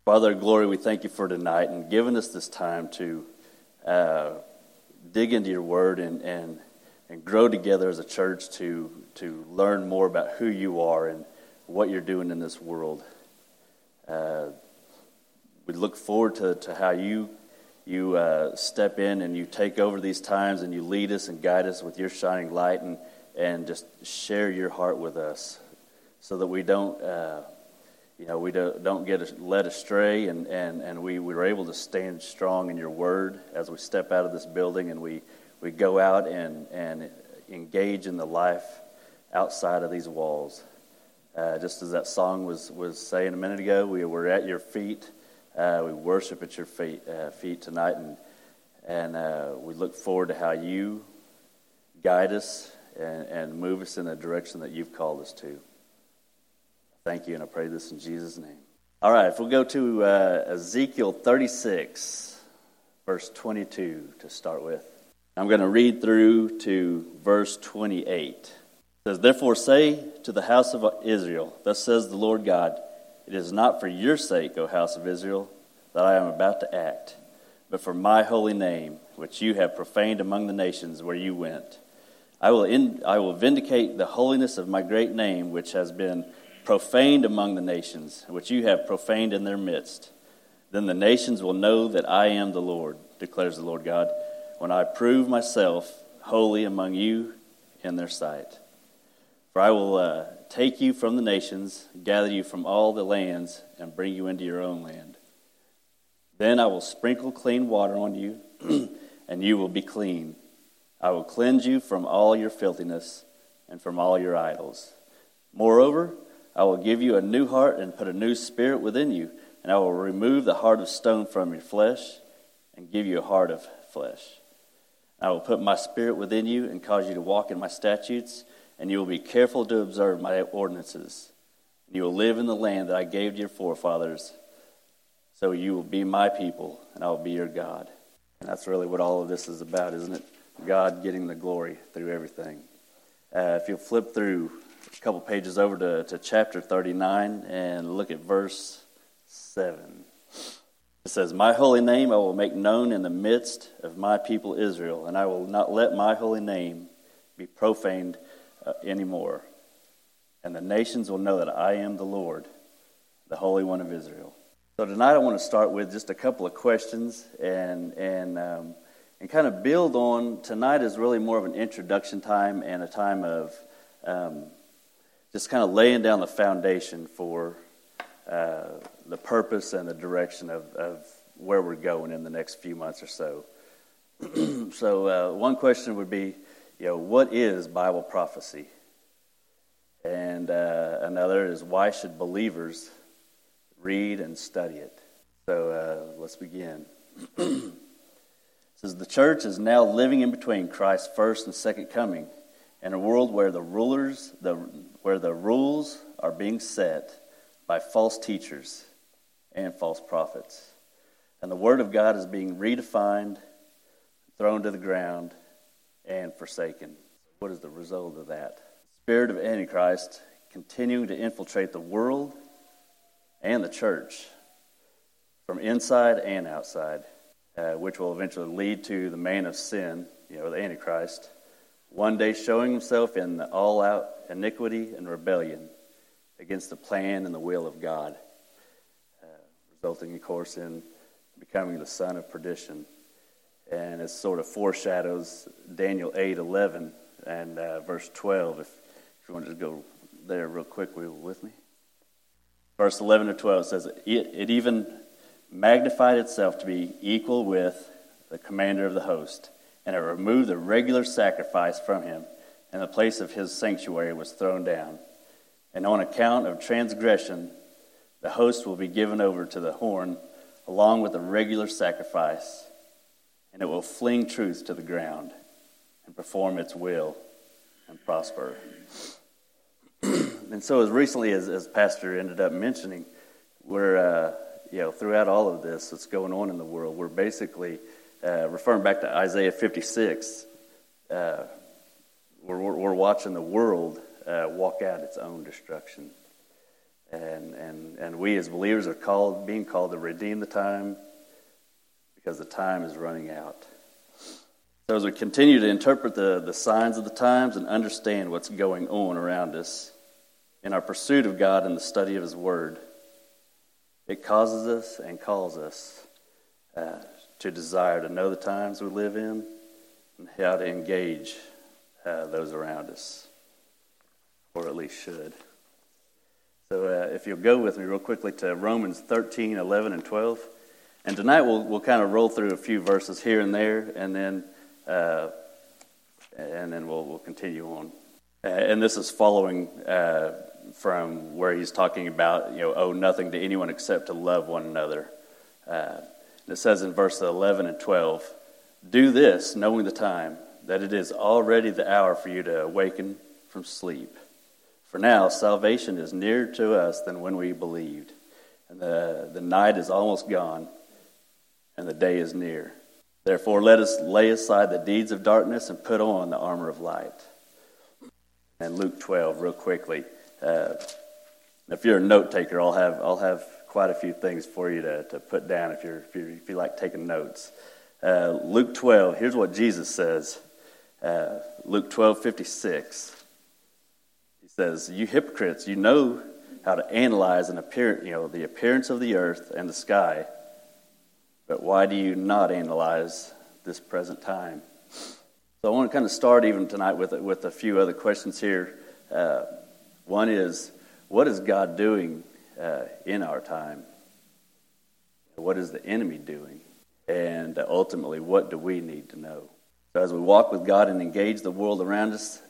Father of glory, we thank you for tonight and giving us this time to dig into your word and grow together as a church to learn more about who you are and what you're doing in this world. We look forward to how you step in and you take over these times and you lead us and guide us with your shining light and just share your heart with us so that we don't get led astray and we were able to stand strong in your word as we step out of this building and we go out and engage in the life outside of these walls. Just as that song was saying a minute ago, we're at your feet. We worship at your feet tonight, and we look forward to how you guide us and move us in the direction that you've called us to. Thank you, and I pray this in Jesus' name. All right, if we'll go to Ezekiel 36, verse 22 to start with. I'm going to read through to verse 28. It says, "Therefore say to the house of Israel, thus says the Lord God, it is not for your sake, O house of Israel, that I am about to act, but for my holy name, which you have profaned among the nations where you went. I will vindicate the holiness of my great name, which has been profaned among the nations, which you have profaned in their midst. Then the nations will know that I am the Lord, declares the Lord God, when I prove myself holy among you in their sight. For I will take you from the nations, gather you from all the lands, and bring you into your own land. Then I will sprinkle clean water on you, and you will be clean. I will cleanse you from all your filthiness and from all your idols. Moreover, I will give you a new heart and put a new spirit within you, and I will remove the heart of stone from your flesh and give you a heart of flesh. I will put my spirit within you and cause you to walk in my statutes, and you will be careful to observe my ordinances. You will live in the land that I gave to your forefathers, so you will be my people, and I will be your God." And that's really what all of this is about, isn't it? God getting the glory through everything. If you'll flip through a couple pages over to chapter 39 and look at verse 7. It says, "My holy name I will make known in the midst of my people Israel, and I will not let my holy name be profaned anymore. And the nations will know that I am the Lord, the Holy One of Israel." So tonight I want to start with just a couple of questions and kind of build on. Tonight is really more of an introduction time and a time of just kind of laying down the foundation for the purpose and the direction of where we're going in the next few months or so. So one question would be, what is Bible prophecy? And another is, why should believers read and study it? So let's begin. It says, "The church is now living in between Christ's first and second coming, in a world where the rules are being set by false teachers and false prophets. And the Word of God is being redefined, thrown to the ground, and forsaken." What is the result of that? The spirit of Antichrist continuing to infiltrate the world and the church from inside and outside, which will eventually lead to the man of sin, the Antichrist, one day showing himself in the all-out iniquity and rebellion against the plan and the will of God, resulting, of course, in becoming the son of perdition. And it sort of foreshadows Daniel 8:11 and verse 12. If you want to just go there real quick, with me. Verse 11 to 12 says, "It even magnified itself to be equal with the commander of the host, and it removed the regular sacrifice from him, and the place of his sanctuary was thrown down. And on account of transgression, the host will be given over to the horn, along with the regular sacrifice, and it will fling truth to the ground and perform its will and prosper." And so as recently as Pastor ended up mentioning, we're, throughout all of this that's going on in the world, we're basically referring back to Isaiah 56. We're watching the world walk out its own destruction. And we as believers are being called to redeem the time because the time is running out. So as we continue to interpret the signs of the times and understand what's going on around us in our pursuit of God and the study of His Word, it causes us and calls us to desire to know the times we live in and how to engage those around us, or at least should. So if you'll go with me real quickly to Romans 13, 11, and 12. And tonight we'll kind of roll through a few verses here and there, and then we'll continue on. And this is following from where he's talking about, owe nothing to anyone except to love one another. It says in verse 11 and 12, do this, knowing the time, that it is already the hour for you to awaken from sleep. For now, salvation is nearer to us than when we believed. And the night is almost gone, and the day is near. Therefore, let us lay aside the deeds of darkness and put on the armor of light. And Luke 12, real quickly. If you're a note taker, I'll have quite a few things for you to put down if you like taking notes. Luke 12, here's what Jesus says. Luke 12:56. He says, "You hypocrites, you know how to analyze the appearance of the earth and the sky, but why do you not analyze this present time?" So I want to kind of start even tonight with a few other questions here. One is, what is God doing in our time? What is the enemy doing? And ultimately, what do we need to know? So as we walk with God and engage the world around us,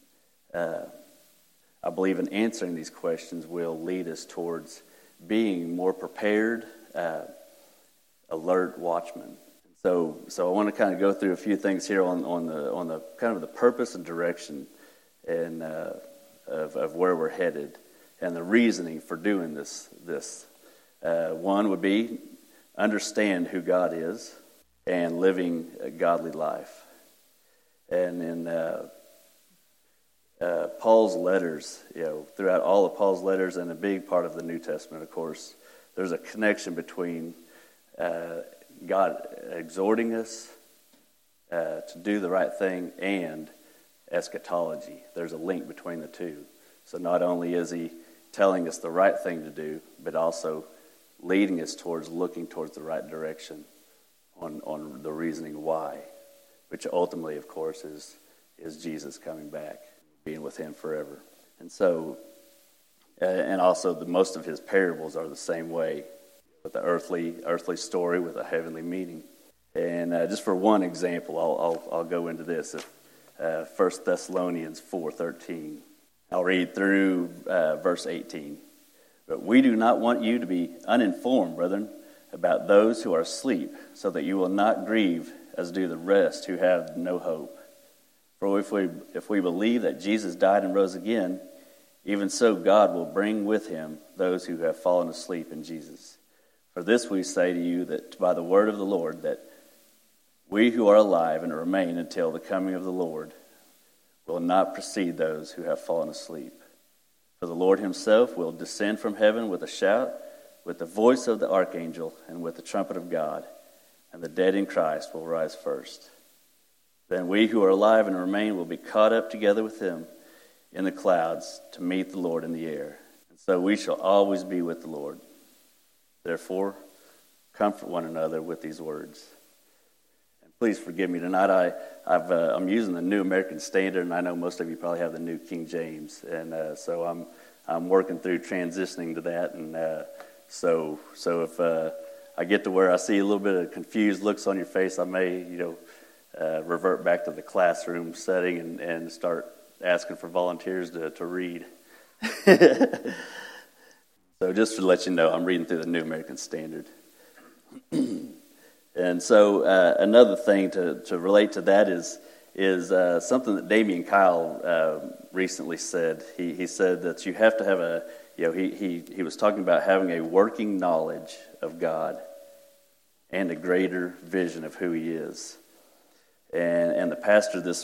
I believe in answering these questions will lead us towards being more prepared, alert watchmen. So I want to kind of go through a few things here on the kind of the purpose and direction and of where we're headed and the reasoning for doing this. One would be understand who God is and living a godly life. And in Paul's letters, throughout all of Paul's letters and a big part of the New Testament, of course, there's a connection between God exhorting us to do the right thing and eschatology. There's a link between the two. So not only is he telling us the right thing to do, but also leading us towards looking towards the right direction on the reasoning why, which ultimately, of course, is Jesus coming back, being with him forever. And so, and also most of his parables are the same way, with the earthly story with a heavenly meaning. And just for one example, I'll go into this. 1 Thessalonians 4:13. I'll read through verse 18. "But we do not want you to be uninformed, brethren, about those who are asleep, so that you will not grieve as do the rest who have no hope. For if we believe that Jesus died and rose again, even so God will bring with him those who have fallen asleep in Jesus. For this we say to you, that by the word of the Lord, that we who are alive and remain until the coming of the Lord will not precede those who have fallen asleep. For the Lord himself will descend from heaven with a shout, with the voice of the archangel, and with the trumpet of God, and the dead in Christ will rise first. Then we who are alive and remain will be caught up together with him in the clouds to meet the Lord in the air. And so we shall always be with the Lord. Therefore, comfort one another with these words." And please forgive me tonight. I'm using the New American Standard, and I know most of you probably have the New King James, and so I'm working through transitioning to that. And so if I get to where I see a little bit of confused looks on your face, I may revert back to the classroom setting and start asking for volunteers to read. So just to let you know, I'm reading through the New American Standard. And so another thing to relate to that is something that Damian Kyle recently said. He said that you have to have he was talking about having a working knowledge of God and a greater vision of who he is. And the pastor this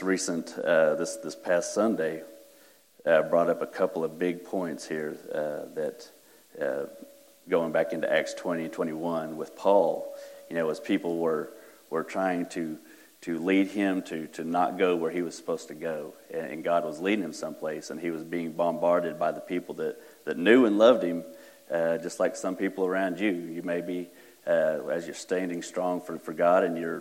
past Sunday brought up a couple of big points here that going back into Acts 20:21 with Paul, as people were trying to lead him to not go where he was supposed to go, and God was leading him someplace, and he was being bombarded by the people that knew and loved him, just like some people around you. You may be, as you're standing strong for God, and you're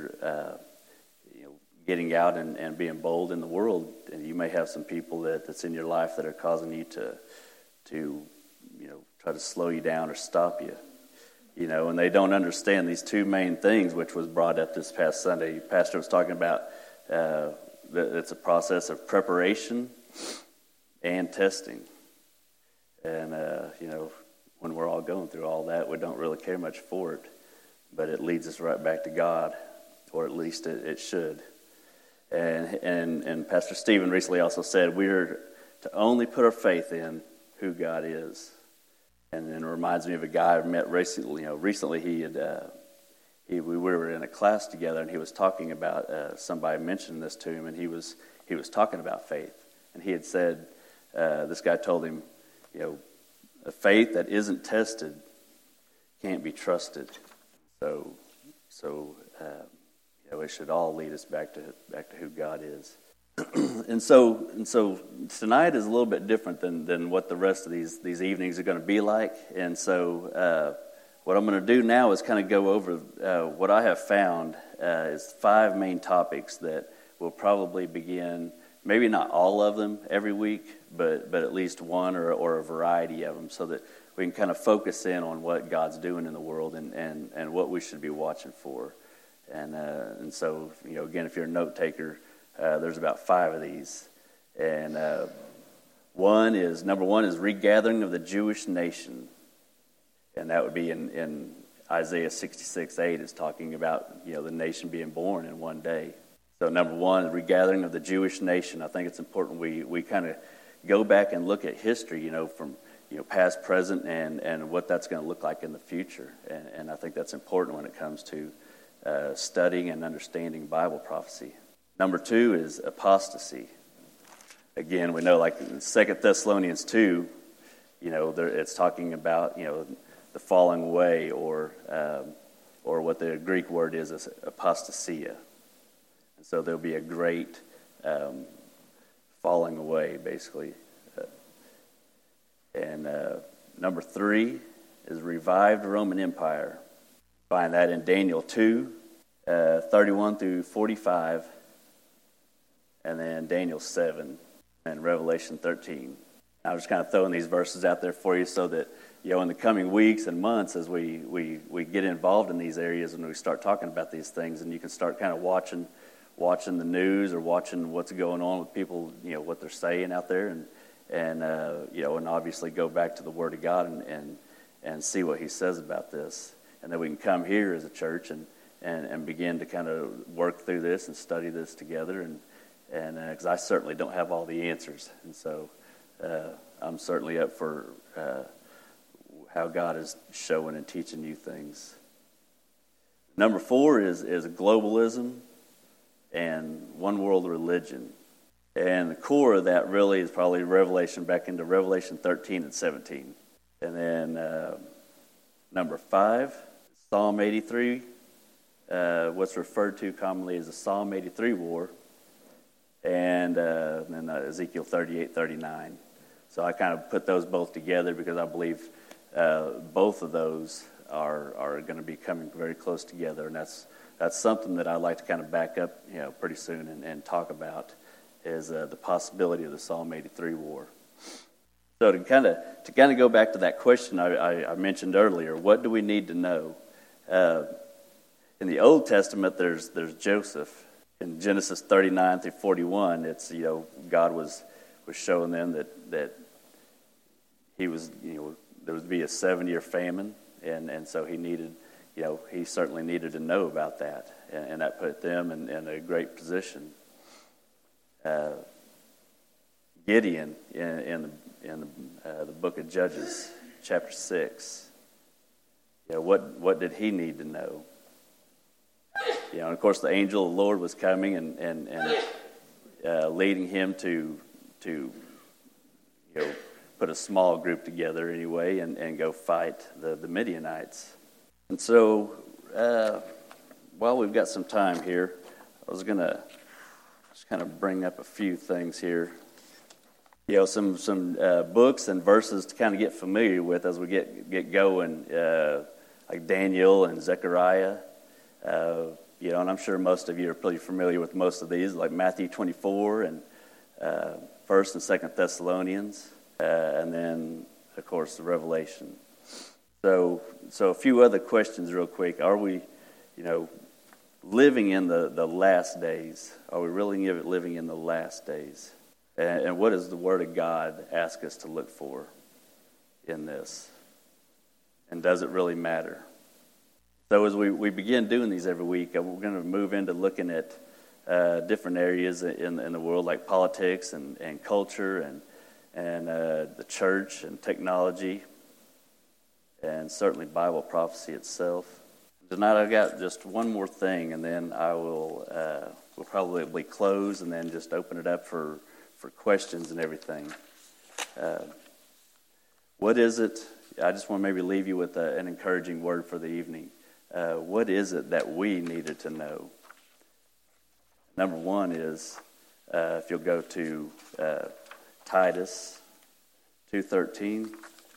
getting out and being bold in the world, and you may have some people that's in your life that are causing you to try to slow you down or stop you. And they don't understand these two main things, which was brought up this past Sunday. Pastor was talking about that it's a process of preparation and testing. And, when we're all going through all that, we don't really care much for it, but it leads us right back to God, or at least it should. And Pastor Stephen recently also said we're to only put our faith in who God is. And it reminds me of a guy I met recently. Recently we were in a class together, and he was talking about somebody mentioned this to him, and he was talking about faith, and he had said this guy told him, a faith that isn't tested can't be trusted. So it should all lead us back to who God is. And so tonight is a little bit different than what the rest of these evenings are going to be like. And so what I'm going to do now is kind of go over what I have found is 5 main topics that will probably begin, maybe not all of them every week, but at least one or a variety of them, so that we can kind of focus in on what God's doing in the world and what we should be watching for. And so, again, if you're a note taker, there's about 5 of these. And number one is regathering of the Jewish nation. And that would be in Isaiah 66:8 is talking about, the nation being born in one day. So number one, regathering of the Jewish nation. I think it's important we kind of go back and look at history, from past, present, and what that's going to look like in the future. And I think that's important when it comes to studying and understanding Bible prophecy. Number 2 is apostasy. Again, we know, like in 2 Thessalonians 2, it's talking about the falling away, or what the Greek word is apostasia. And so there'll be a great falling away, basically. And number 3 is revived Roman Empire. Find that in Daniel 2, 31 through 45, and then Daniel 7, and Revelation 13. I'm just kind of throwing these verses out there for you so that, in the coming weeks and months, as we get involved in these areas and we start talking about these things, and you can start kind of watching the news or watching what's going on with people, what they're saying out there, and obviously go back to the Word of God and see what He says about this. And then we can come here as a church and begin to kind of work through this and study this together. And because I certainly don't have all the answers. And so I'm certainly up for how God is showing and teaching you things. Number 4 is globalism and one world religion. And the core of that really is probably back into Revelation 13 and 17. And then number 5, Psalm 83, what's referred to commonly as the Psalm 83 war, and then Ezekiel 38:39. So I kind of put those both together because I believe both of those are going to be coming very close together, and that's something that I'd like to kind of back up, pretty soon and talk about, is the possibility of the Psalm 83 war. So to kind of go back to that question I mentioned earlier, what do we need to know? In the Old Testament, there's Joseph. In Genesis 39 through 41, it's God was showing them that he was there would be a 7-year famine, and so he needed he certainly needed to know about that, and that put them in a great position. Gideon in the book of Judges, chapter 6. What did he need to know? And of course, the angel of the Lord was coming and leading him to put a small group together anyway and go fight the Midianites. And so while we've got some time here, I was going to just kind of bring up a few things here. You know, some books and verses to kind of get familiar with as we get going, like Daniel and Zechariah. You know, and I'm sure most of you are pretty familiar with most of these, like Matthew 24 and 1st and 2nd Thessalonians, and then, of course, the Revelation. So a few other questions real quick. Are we, you know, living in the last days? Are we really living in the last days? And what does the Word of God ask us to look for in this? And does it really matter? So as we begin doing these every week, we're going to move into looking at different areas in the world, like politics and culture and the church and technology, and certainly Bible prophecy itself. Tonight I've got just one more thing, and then I will we'll probably close and then just open it up for questions and everything. What is it? I just want to maybe leave you with an encouraging word for the evening. What is it that we needed to know? Number one is, if you'll go to Titus 2:13.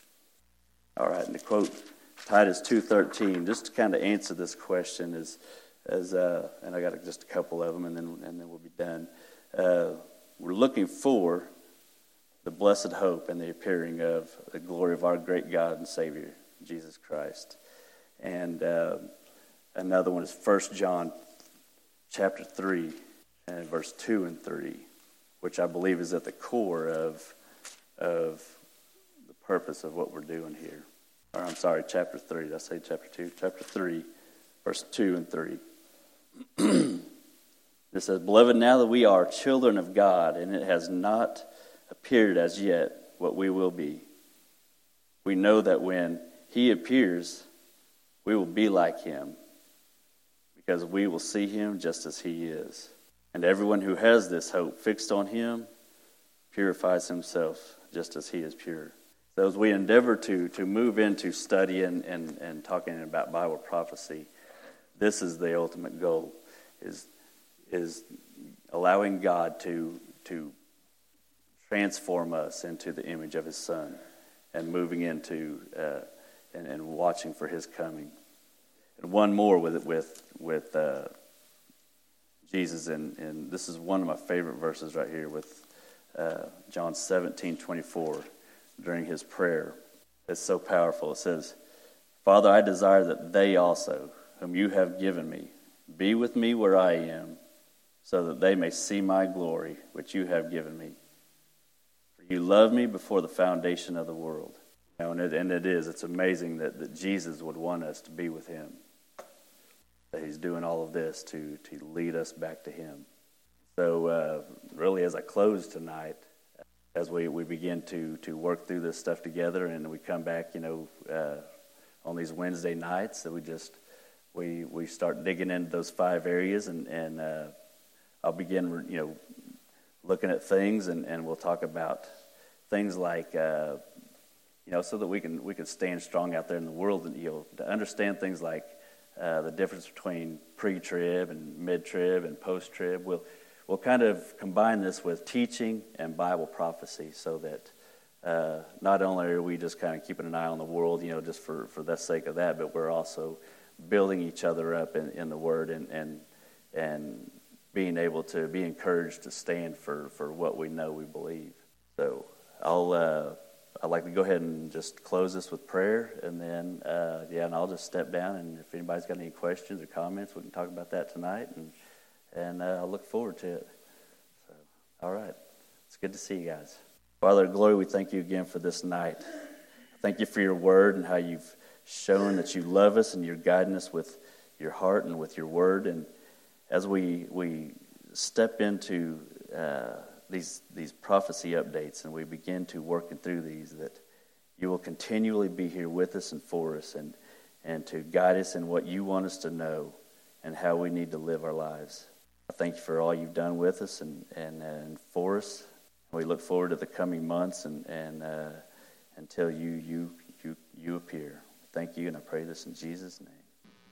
All right, and to quote Titus 2:13, just to kind of answer this question is, and I got just a couple of them, and then we'll be done. We're looking for the blessed hope and the appearing of the glory of our great God and Savior, Jesus Christ. And another one is 1 John chapter 3 and verse 2 and 3, which I believe is at the core of the purpose of what we're doing here. Or I'm sorry, chapter 3. Did I say chapter 2? Chapter 3, verse 2 and 3. It says, "Beloved, now that we are children of God, and it has not appeared as yet what we will be, we know that when he appears, we will be like him, because we will see him just as he is. And everyone who has this hope fixed on him purifies himself just as he is pure." So as we endeavor to move into studying and talking about Bible prophecy, this is the ultimate goal, is allowing God to transform us into the image of his Son and moving into and watching for his coming. And one more with Jesus, and this is one of my favorite verses right here with John 17:24 during his prayer. It's so powerful. It says, "Father, I desire that they also, whom you have given me, be with me where I am, so that they may see my glory, which you have given me. For you loved me before the foundation of the world." You know, it's amazing that Jesus would want us to be with him. That he's doing all of this to lead us back to him. So really, as I close tonight, as we begin to work through this stuff together, and we come back, on these Wednesday nights, that we start digging into those 5 areas, and I'll begin, looking at things, and we'll talk about things like, so that we can stand strong out there in the world, and to understand things like the difference between pre-trib and mid-trib and post-trib. We'll kind of combine this with teaching and Bible prophecy, so that not only are we just kind of keeping an eye on the world, just for the sake of that, but we're also building each other up in the Word and being able to be encouraged to stand for what we know we believe. So I'd like to go ahead and just close this with prayer, and then and I'll just step down, and if anybody's got any questions or comments, we can talk about that tonight, and I'll look forward to it. So, all right. It's good to see you guys. Father of glory, we thank you again for this night. Thank you for your word and how you've shown that you love us and you're guiding us with your heart and with your word. And as we step into these prophecy updates and we begin to working through these, that you will continually be here with us and for us, and to guide us in what you want us to know and how we need to live our lives. I thank you for all you've done with us and for us. We look forward to the coming months and until you appear. Thank you, and I pray this in Jesus' name.